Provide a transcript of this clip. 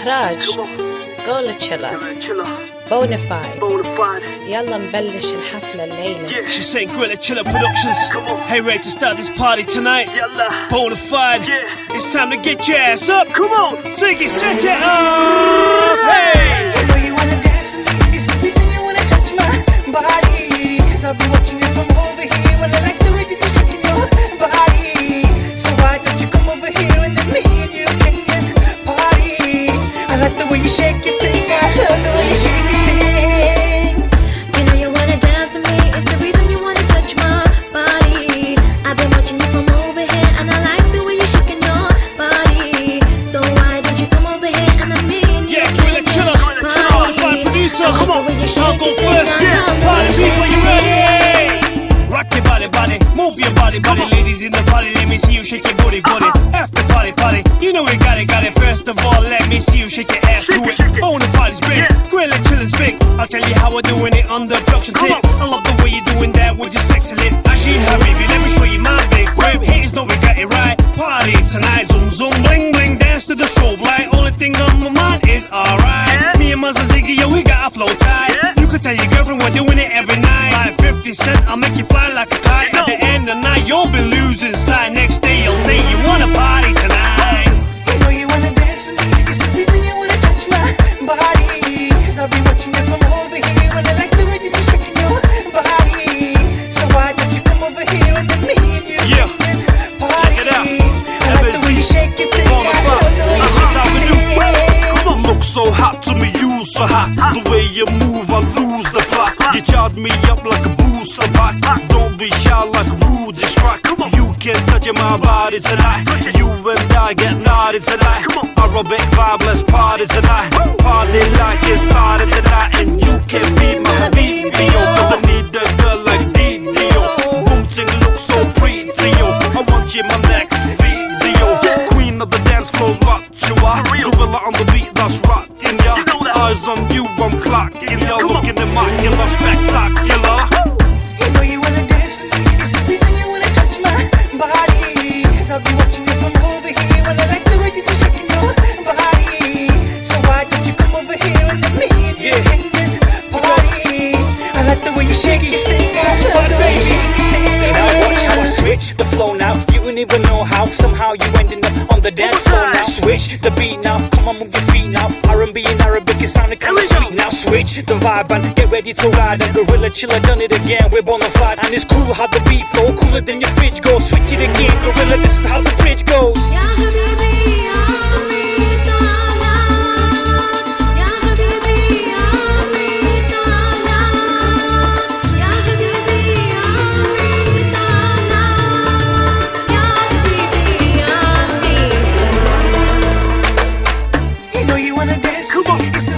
إخراج قول تشيلر Bonafide يلا نبلش الحفلة الليلة. She's saying Gorilla Chiller Productions. Hey, ready to start this party tonight? Bonafide, it's time to get your ass up. Come on, sing it, set it off. Hey, I know you wanna dance with me. It's the reason you wanna touch my body. 'Cause I'll be watching you from over here. And I like the way that you're shaking your body. So why don't you come over here and then me and you can just party? I like the way you shake your thing. I love the way you shake your thing. You know you wanna dance with me. It's the reason you wanna touch my body. I've been watching you from over here, and I like the way you're shaking your body. So why don't you come over here and then me and you Gorilla can Chiller, just party? Fine producer. Come on, I'll go first. Party people, you ready? Rock your body, move your body, ladies in the party, let me see you shake your booty. After party, you know we got it. First of all, let me see you shake your ass to it. Bonafide's big, Gorilla Chiller's big. I'll tell you how we're doing it on the production tip. I love the way you're doing that with your sexy lip. Actually, baby, let me show you my big whip. Haters know we got it right. Party tonight, zoom zoom, bling bling, dance to the strobe light. Only thing on my mind is alright. Me and Muzza Ziggy, yo, we got a flow tight. You could tell your girlfriend we're doing it every night. Like 50 Cent, I'll make you fly like a kite. At the end of the night, you'll be losing sight. Next day, you'll say you wanna party tonight. You know you wanna dance with me. It's the reason you wanna touch my body. 'Cause I'll be watching you from over here. And I like the way that you're shaking your body. So why don't you come over here and then me and you can just party? Check it out. I like the way you shake your thing. I love the way you This is how we shake do. your thing. Look so hot to me, you so hot. The way you move, I lose the plot. You charge me up like a booster pack. Don't be shy like rude, distract. You can touch my body tonight. You and I get naughty tonight. Aerobic vibe, let's party tonight. Party like it's Saturday tonight. And you can be my BBO. 'Cause I need a girl like DDO. Boom ting looks so pretty, yo. I want you in my next video. Queen of the dance floors, what you are. Gorilla on the beat, that's rockin', ya. Eyes on you, I'm clocking, ya. Looking immaculate, spectacular. You know you wanna dance with me. It's the reason you wanna touch my body. 'Cause I'll be watching you from over here. And I like the way that you're shaking your body. So why don't you come over here and then me and you can just party? I like the way you shake your thing. I love the way you shake your thing. Now watch how I switch the flow now. You don't even know how. Somehow you ending up on the dance floor now. Switch the beat now. Come on, move your feet now. R&B and Arabic is sounding kinda sweet now. Switch the vibe and get ready to ride. And Gorilla Chiller done it again. We're Bonafide and it's cool how the beat flow cooler than your fridge goes. Switch it again, Gorilla. This is how the bridge goes. يا حبيبي يا عمري تعالى يا حبيبي يا عمري تعالى يا حبيبي يا عمري تعالى يا حبيبي يا عمري. You know you wanna dance with me. It's the